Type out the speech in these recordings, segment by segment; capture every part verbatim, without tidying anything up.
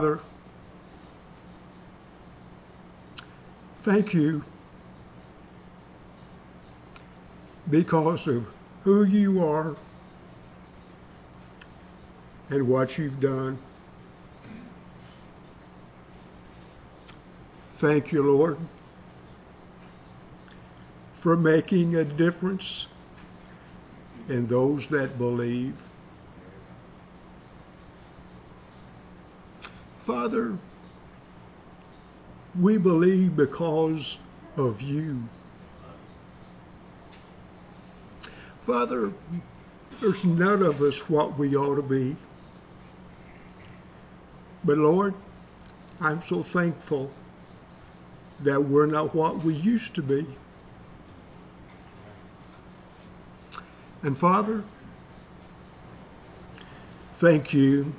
Father, thank you because of who you are and what you've done. Thank you, Lord, for making a difference in those that believe. Father, we believe because of you. Father, there's none of us what we ought to be. But Lord, I'm so thankful that we're not what we used to be. And Father, thank you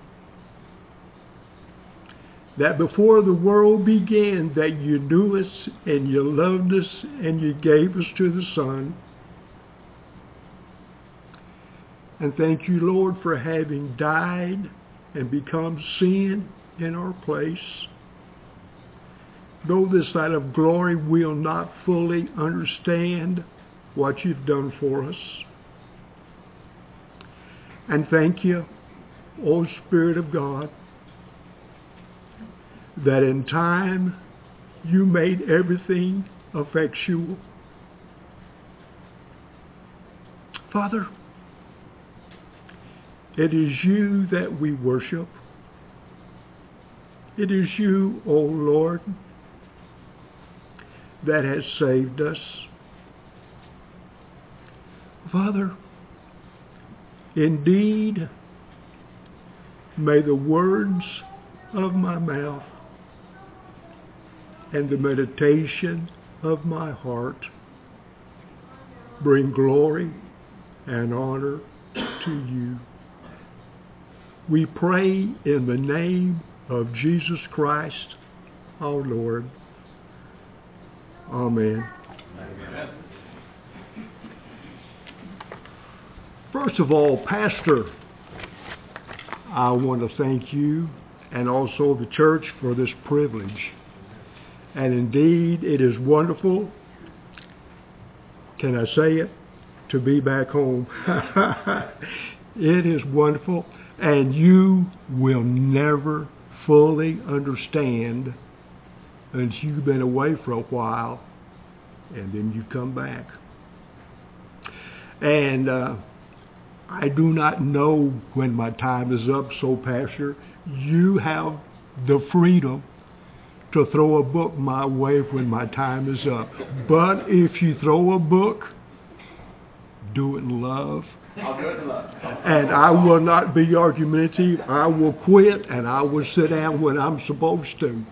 that before the world began, that you knew us and you loved us and you gave us to the Son. And thank you, Lord, for having died and become sin in our place. Though this side of glory will not fully understand what you've done for us. And thank you, O Spirit of God, that in time you made everything effectual. Father, it is you that we worship. It is you, O Lord, that has saved us. Father, indeed, may the words of my mouth and the meditation of my heart bring glory and honor to you. We pray in the name of Jesus Christ, our Lord. Amen. Amen. First of all, Pastor, I want to thank you and also the church for this privilege. And indeed, it is wonderful, can I say it, to be back home. It is wonderful, and you will never fully understand until you've been away for a while, and then you come back. And uh, I do not know when my time is up, so Pastor, you have the freedom to throw a book my way when my time is up. But if you throw a book, do it in love. I'll do it in love. And I will not be argumentative. I will quit, and I will sit down when I'm supposed to.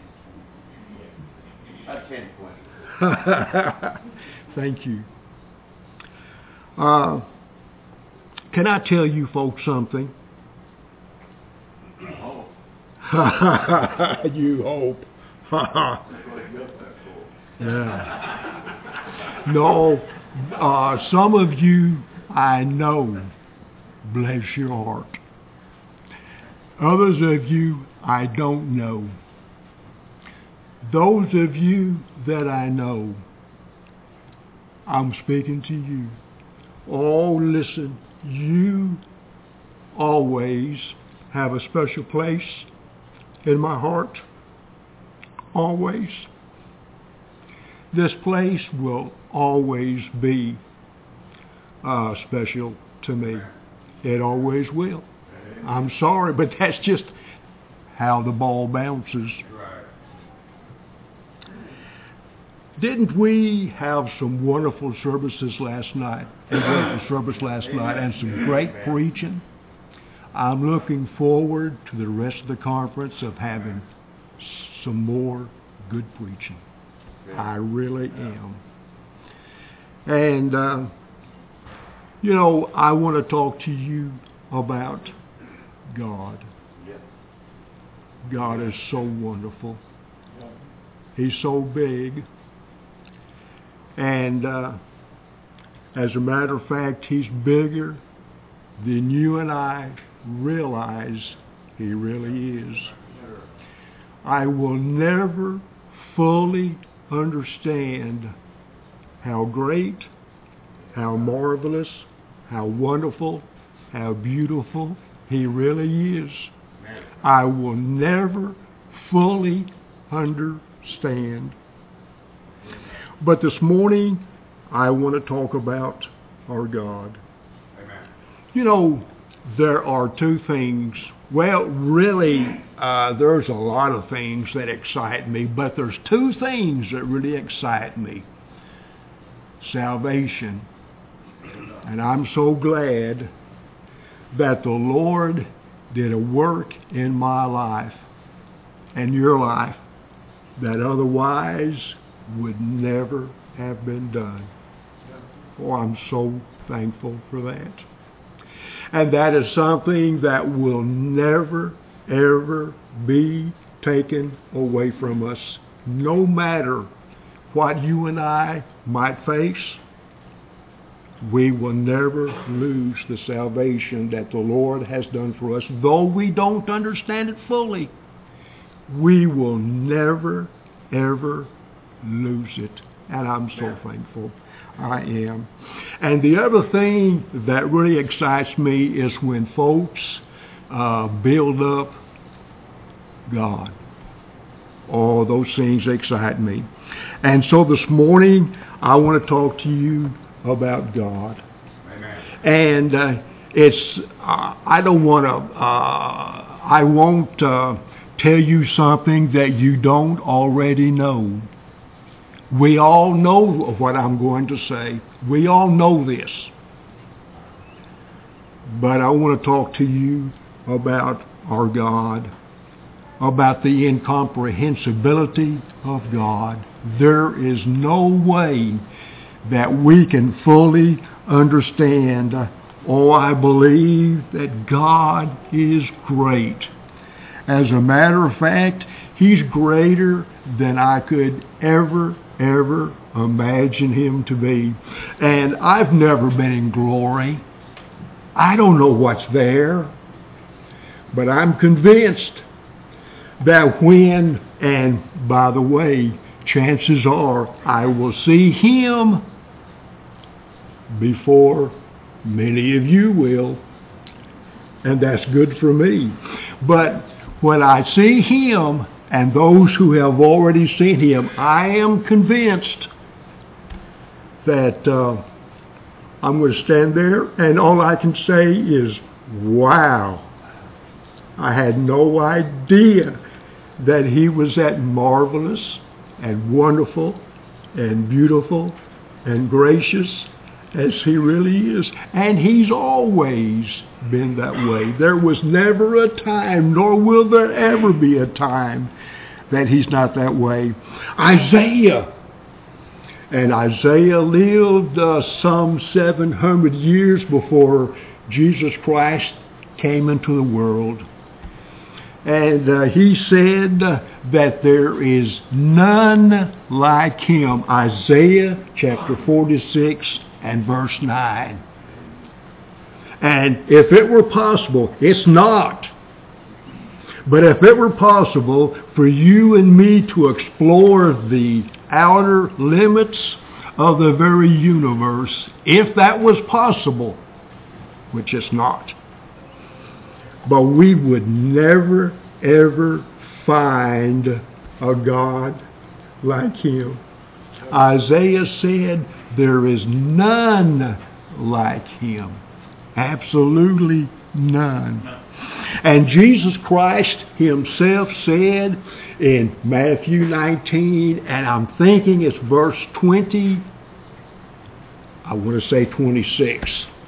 That's ten points. Thank you. Uh, can I tell you folks something? Oh. You hope. Yeah. No, uh, some of you I know, bless your heart. Others of you I don't know. Those of you that I know, I'm speaking to you. Oh, listen, you always have a special place in my heart. Always. This place will always be uh, special to me. It always will. I'm sorry, but that's just how the ball bounces. Didn't we have some wonderful services last night? A wonderful service last night and some great preaching. I'm looking forward to the rest of the conference of having some more good preaching. I really am. And, uh, you know, I want to talk to you about God. God is so wonderful. He's so big. And uh, as a matter of fact, he's bigger than you and I realize he really is. I will never fully understand how great, how marvelous, how wonderful, how beautiful He really is. I will never fully understand. But this morning, I want to talk about our God. Amen. You know, there are two things. Well, really, uh, there's a lot of things that excite me, but there's two things that really excite me. Salvation. And I'm so glad that the Lord did a work in my life and your life that otherwise would never have been done. Oh, I'm so thankful for that. And that is something that will never, ever be taken away from us, no matter what you and I might face. We will never lose the salvation that the Lord has done for us. Though we don't understand it fully, we will never, ever lose it. And I'm so thankful. I am. And the other thing that really excites me is when folks uh, build up God. Oh, those things excite me. And so this morning, I want to talk to you about God. Amen. And uh, it's, uh, I don't want to, uh, I won't uh, tell you something that you don't already know. We all know what I'm going to say. We all know this. But I want to talk to you about our God, about the incomprehensibility of God. There is no way that we can fully understand. Oh, I believe that God is great. As a matter of fact, He's greater than I could ever ever imagine Him to be. And I've never been in glory. I don't know what's there. But I'm convinced that when, and by the way, chances are I will see Him before many of you will. And that's good for me. But when I see Him, and those who have already seen Him, I am convinced that uh, I'm going to stand there and all I can say is, wow. I had no idea that He was that marvelous and wonderful and beautiful and gracious as He really is. And He's always been that way. There was never a time, nor will there ever be a time, that He's not that way. Isaiah. And Isaiah lived uh, some seven hundred years before Jesus Christ came into the world. And uh, he said uh, that there is none like Him. Isaiah chapter forty-six and verse nine. And if it were possible, it's not. But if it were possible for you and me to explore the outer limits of the very universe, if that was possible, which it's not, but we would never, ever find a God like Him. Isaiah said, there is none like Him. Absolutely none. And Jesus Christ Himself said in Matthew nineteen, and I'm thinking it's verse twenty, I want to say twenty-six.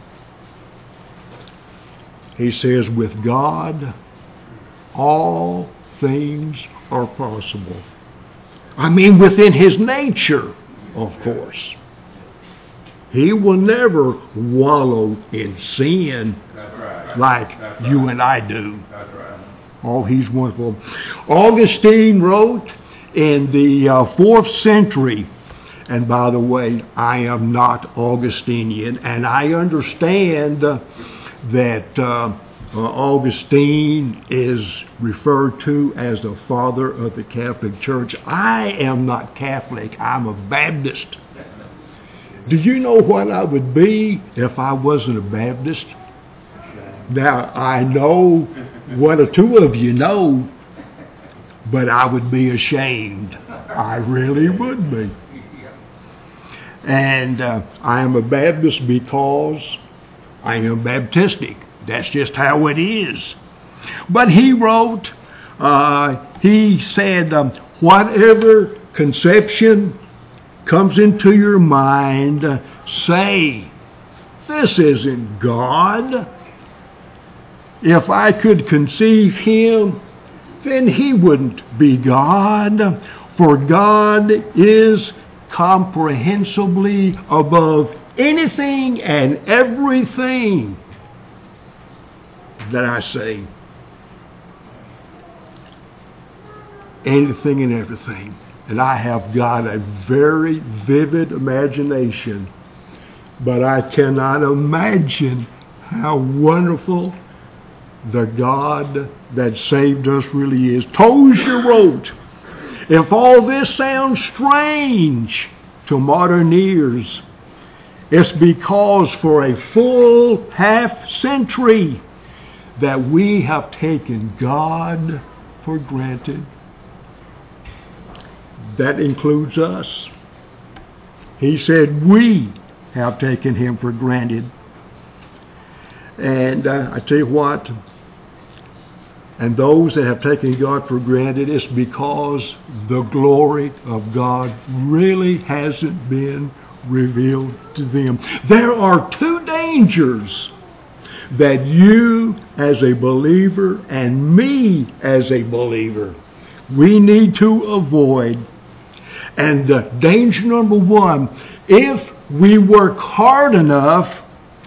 He says, with God, all things are possible. I mean, within His nature, of course. He will never wallow in sin That's right. like That's you right. and I do. That's right. Oh, He's wonderful. Augustine wrote in the uh, fourth century, and by the way, I am not Augustinian, and I understand uh, that uh, Uh, Augustine is referred to as the father of the Catholic Church. I am not Catholic. I'm a Baptist. Do you know what I would be if I wasn't a Baptist? Now, I know one or two of you know, but I would be ashamed. I really would be. And uh, I am a Baptist because I am Baptistic. That's just how it is. But he wrote, uh, he said, um, whatever conception comes into your mind, uh, say, this isn't God. If I could conceive him, then he wouldn't be God. For God is comprehensibly above anything and everything that I say. Anything and everything. And I have got a very vivid imagination, but I cannot imagine how wonderful the God that saved us really is. Tozer wrote, if all this sounds strange to modern ears, it's because for a full half century that we have taken God for granted. That includes us. He said we have taken him for granted. And uh, I tell you what, and those that have taken God for granted, it's because the glory of God really hasn't been revealed to them. There are two dangers that you as a believer and me as a believer, we need to avoid. And uh, danger number one, if we work hard enough,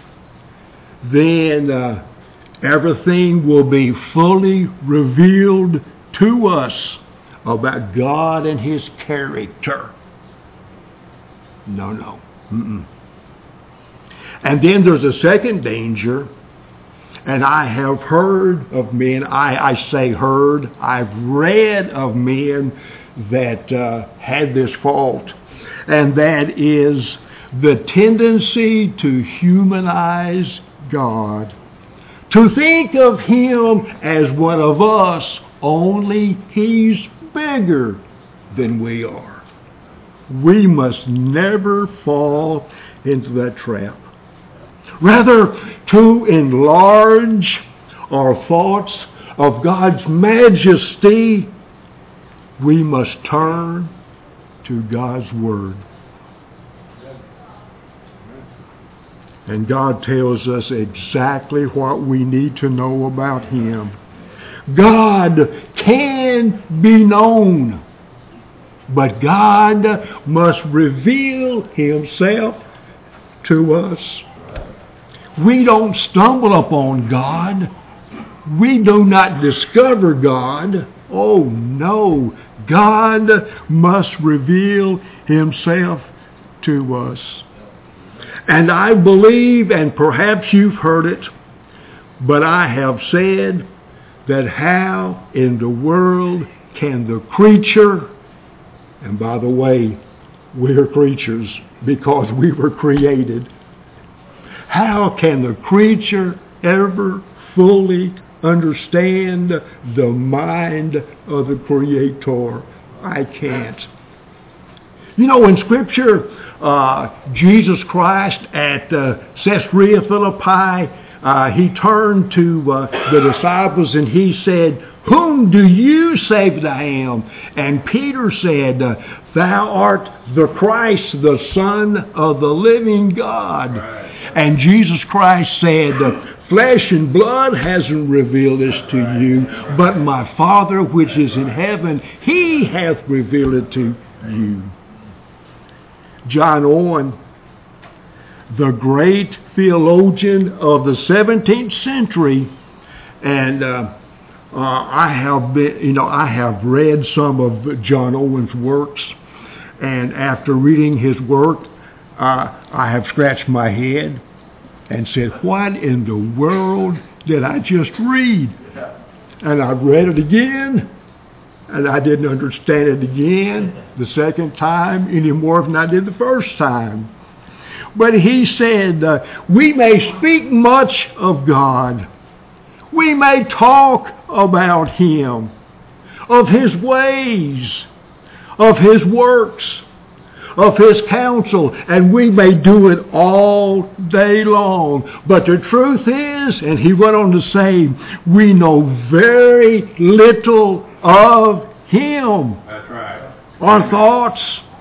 then uh, everything will be fully revealed to us about God and his character. No, no. Mm-mm. And then there's a second danger, and I have heard of men, I, I say heard, I've read of men that uh, had this fault, and that is the tendency to humanize God. To think of him as one of us, only he's bigger than we are. We must never fall into that trap. Rather, to enlarge our thoughts of God's majesty, we must turn to God's Word. And God tells us exactly what we need to know about him. God can be known, but God must reveal himself to us. We don't stumble upon God. We do not discover God. Oh no, God must reveal himself to us. And I believe, and perhaps you've heard it, but I have said that how in the world can the creature, and by the way, we're creatures because we were created, how can the creature ever fully understand the mind of the Creator? I can't. You know, in Scripture, uh, Jesus Christ at uh, Caesarea Philippi, uh, he turned to uh, the disciples and he said, whom do you say that I am? And Peter said, thou art the Christ, the Son of the living God. Right. And Jesus Christ said, flesh and blood hasn't revealed this to you, but my Father which is in heaven, he hath revealed it to you. John Owen, the great theologian of the seventeenth century, and uh, uh, I have been, you know, I have read some of John Owen's works, and after reading his work, uh, I have scratched my head and said, what in the world did I just read? And I read it again, and I didn't understand it again the second time any more than I did the first time. But he said, uh, we may speak much of God. We may talk about him, of his ways, of his works, of his counsel, and we may do it all day long. But the truth is, and he went on to say, we know very little of him. That's right. Our thoughts,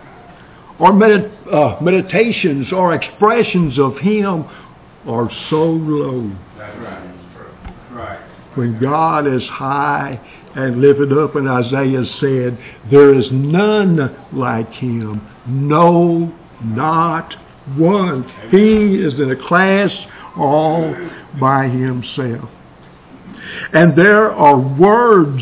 our medit- uh, meditations, our expressions of him are so low. That's right. That's right. When God is high and lifted up, and Isaiah said, there is none like him. No, not one. He is in a class all by himself. And there are words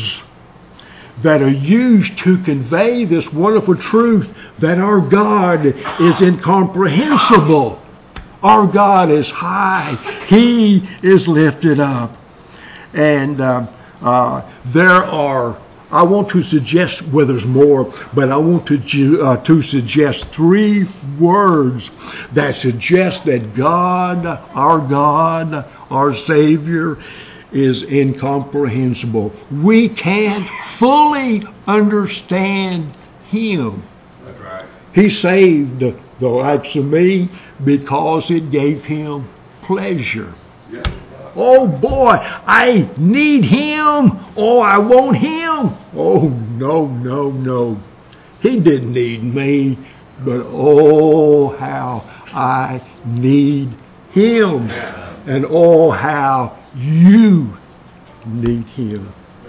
that are used to convey this wonderful truth that our God is incomprehensible. Our God is high. He is lifted up. And uh, uh, there are, I want to suggest, well, there's more, but I want to, uh, to suggest three words that suggest that God, our God, our Savior, is incomprehensible. We can't fully understand him. That's right. He saved the likes of me because it gave him pleasure. Yes. Oh boy, I need him. Oh, I want him. Oh, no, no, no. He didn't need me, but oh, how I need him. And oh, how you need him.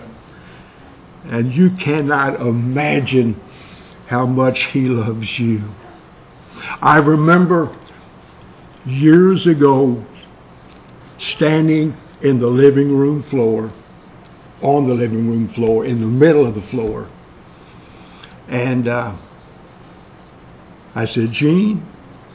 And you cannot imagine how much he loves you. I remember years ago standing in the living room floor, on the living room floor, in the middle of the floor. And uh, I said, Gene,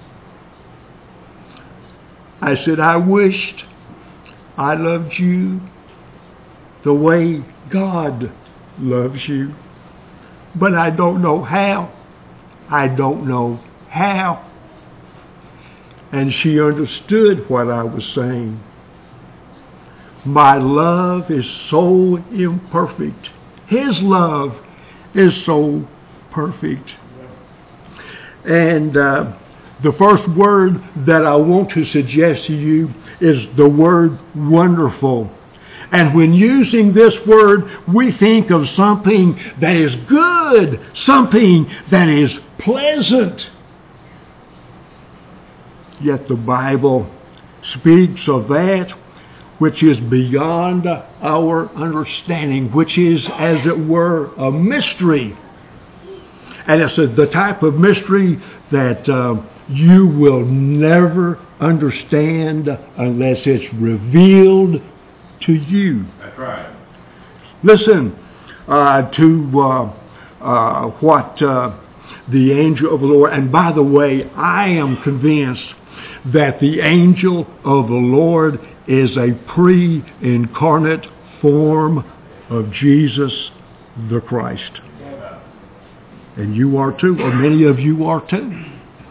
I said, I wished I loved you the way God loves you. But I don't know how. I don't know how. And she understood what I was saying. My love is so imperfect. His love is so perfect. And uh, the first word that I want to suggest to you is the word wonderful. And when using this word, we think of something that is good, something that is pleasant. Yet the Bible speaks of that which is beyond our understanding, which is, as it were, a mystery. And it's a, the type of mystery that uh, you will never understand unless it's revealed to you. That's right. Listen uh, to uh, uh, what uh, the angel of the Lord, and by the way, I am convinced that the angel of the Lord is a pre-incarnate form of Jesus the Christ. And you are too, or many of you are too.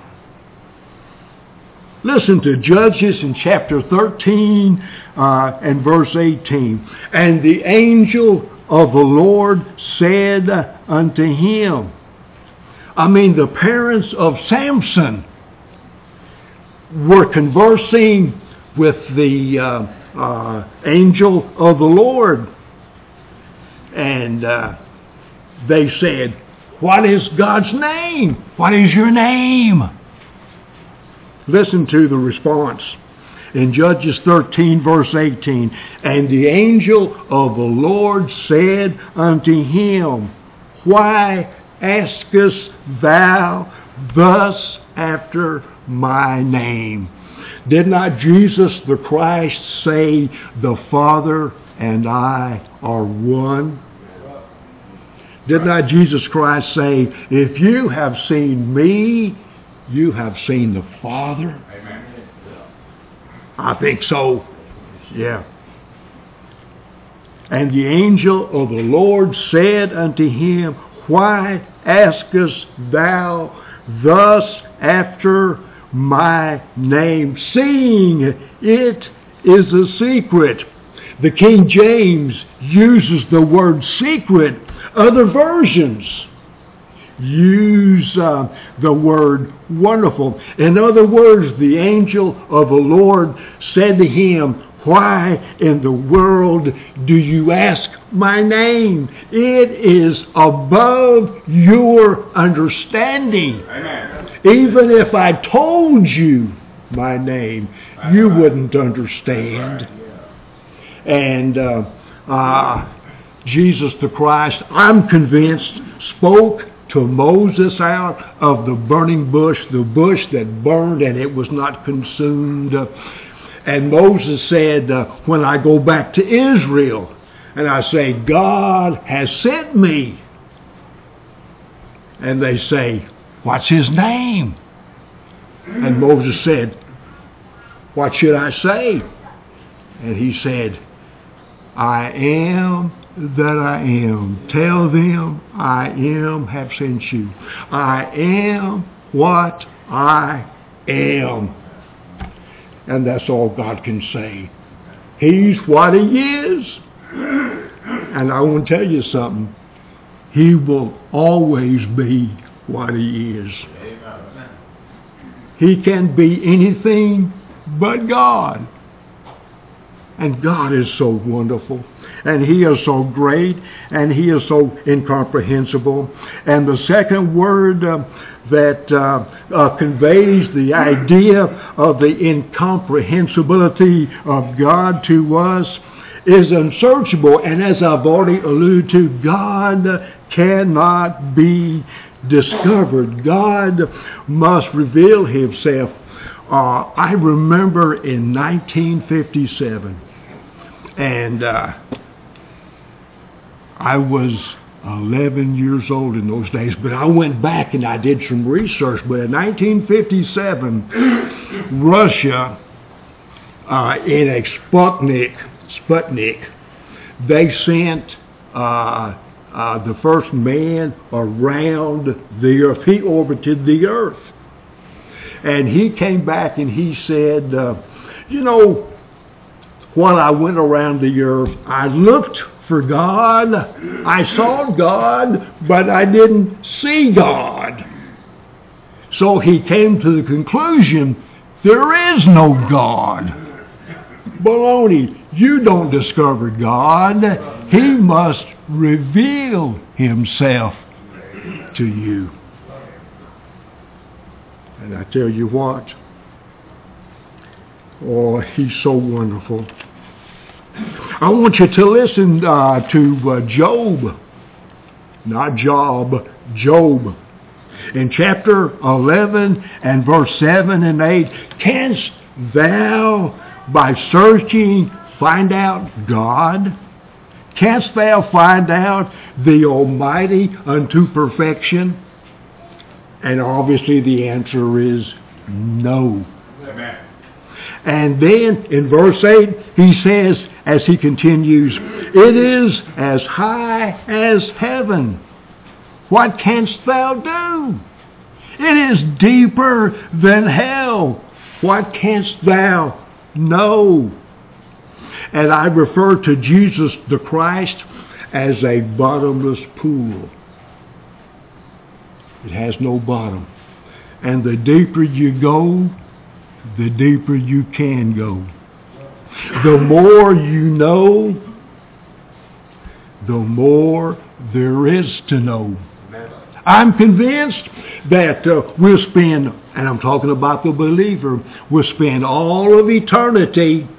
Listen to Judges in chapter thirteen uh, and verse eighteen. And the angel of the Lord said unto him, I mean the parents of Samson were conversing with the uh, uh, angel of the Lord. And uh, they said, what is God's name? What is your name? Listen to the response in Judges thirteen, verse eighteen. And the angel of the Lord said unto him, why askest thou thus after my name? Did not Jesus the Christ say, the Father and I are one? Did not Jesus Christ say, if you have seen me, you have seen the Father? Amen. I think so. Yeah. And the angel of the Lord said unto him, Why askest thou thus after my name, seeing it is a secret? The King James uses the word secret. Other versions use uh, the word wonderful. In other words, the angel of the Lord said to him, Why in the world do you ask my name? It is above your understanding. Amen. Even if I told you my name, you wouldn't understand. And uh, uh, Jesus the Christ, I'm convinced, spoke to Moses out of the burning bush, the bush that burned and it was not consumed. And Moses said, uh, when I go back to Israel and I say, God has sent me. And they say, what's his name? And Moses said, what should I say? And he said, I am that I am. Tell them I am have sent you. I am what I am. And that's all God can say. He's what he is. And I want to tell you something. He will always be what he is. He can be anything but God. And God is so wonderful. And he is so great. And he is so incomprehensible. And the second word uh, that uh, uh, conveys the idea of the incomprehensibility of God to us is unsearchable. And as I've already alluded to, God cannot be discovered. God must reveal himself. Uh, I remember in nineteen fifty-seven, and uh, I was eleven years old in those days, but I went back and I did some research. But in nineteen fifty-seven, Russia, uh, in a Sputnik, Sputnik, they sent uh, uh, the first man around the Earth. He orbited the Earth. And he came back and he said, uh, you know, while I went around the earth, I looked for God. I saw God, but I didn't see God. So he came to the conclusion, there is no God. Baloney, you don't discover God. He must reveal himself to you. And I tell you what, oh, he's so wonderful. I want you to listen uh, to uh, Job, not Job, Job. In chapter eleven and verse seven and eight, canst thou by searching find out God? Canst thou find out the Almighty unto perfection? And obviously the answer is no. Amen. And then in verse eight, he says, as he continues, it is as high as heaven. What canst thou do? It is deeper than hell. What canst thou know? And I refer to Jesus the Christ as a bottomless pool. It has no bottom. And the deeper you go, the deeper you can go. The more you know, the more there is to know. I'm convinced that uh, we'll spend, and I'm talking about the believer, we'll spend all of eternity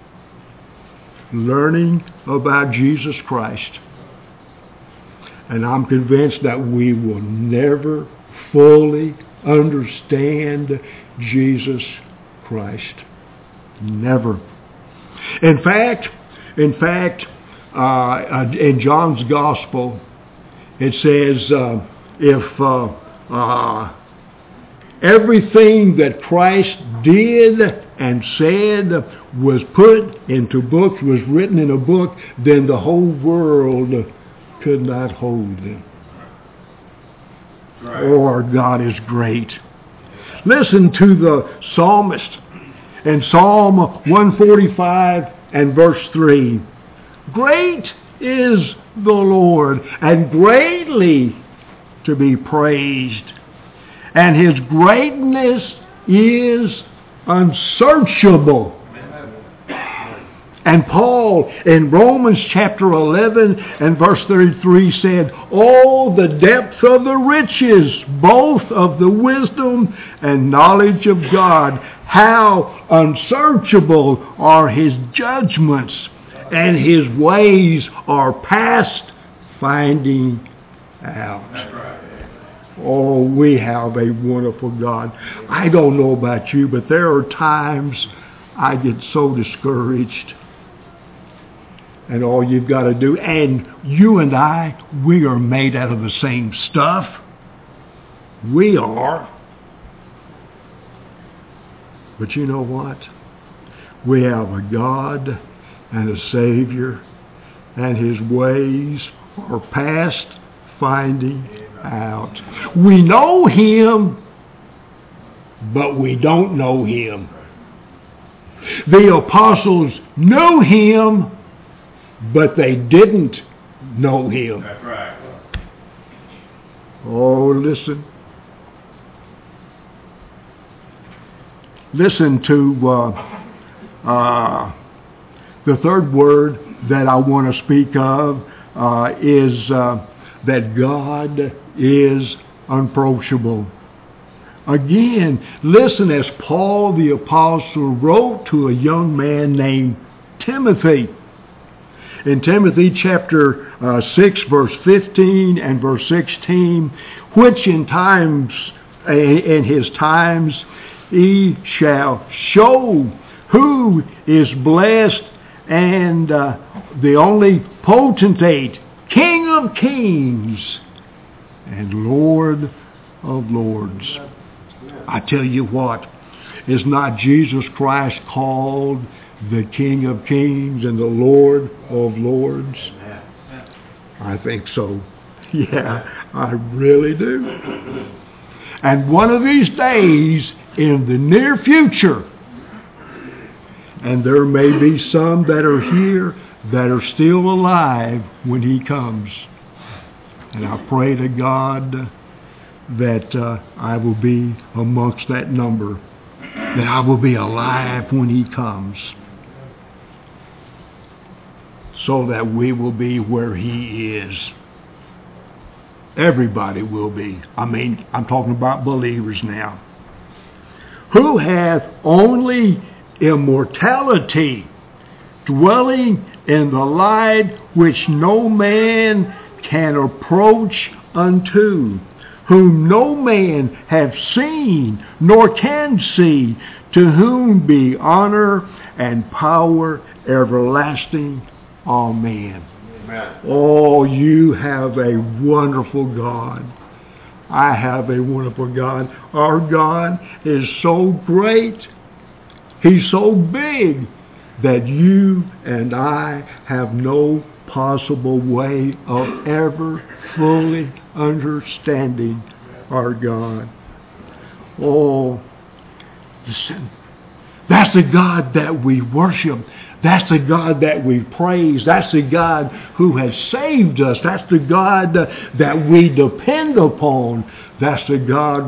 learning about Jesus Christ. And I'm convinced that we will never fully understand Jesus Christ. Never. In fact, in fact, uh, in John's Gospel, it says, uh, if uh, uh, everything that Christ did and said, was put into books, was written in a book, then the whole world could not hold them. Right. Oh, our God is great. Listen to the psalmist in Psalm one forty-five and verse three. Great is the Lord, and greatly to be praised, and his greatness is unsearchable. And Paul in Romans chapter eleven and verse thirty-three said, all the depth of the riches, both of the wisdom and knowledge of God, how unsearchable are his judgments, and his ways are past finding out. That's right. Oh, we have a wonderful God. I don't know about you, but there are times I get so discouraged. And all you've got to do, and you and I, we are made out of the same stuff. We are. But you know what? We have a God and a Savior, and his ways are past finding out. We know him, but we don't know him. The apostles knew him, but they didn't know him. That's right. Oh, listen. Listen to uh, uh, the third word that I want to speak of uh, is uh, that God is unapproachable. Again, listen as Paul the Apostle wrote to a young man named Timothy. In Timothy chapter uh, six, verse fifteen and verse sixteen, which in times, in his times, he shall show who is blessed and uh, the only potentate, King of kings and Lord of lords. I tell you what, is not Jesus Christ called the King of kings and the Lord of lords? I think so. Yeah, I really do. And one of these days, in the near future, and there may be some that are here that are still alive when he comes. And I pray to God that uh, I will be amongst that number, that I will be alive when he comes, so that we will be where he is. Everybody will be. I mean, I'm talking about believers now. Who hath only immortality, dwelling in the light which no man can approach unto, whom no man hath seen nor can see, to whom be honor and power everlasting. Amen. Amen. Oh, you have a wonderful God. I have a wonderful God. Our God is so great. He's so big that you and I have no possible way of ever fully understanding our God. Oh, listen. That's the God that we worship. That's the God that we praise. That's the God who has saved us. That's the God that we depend upon. That's the God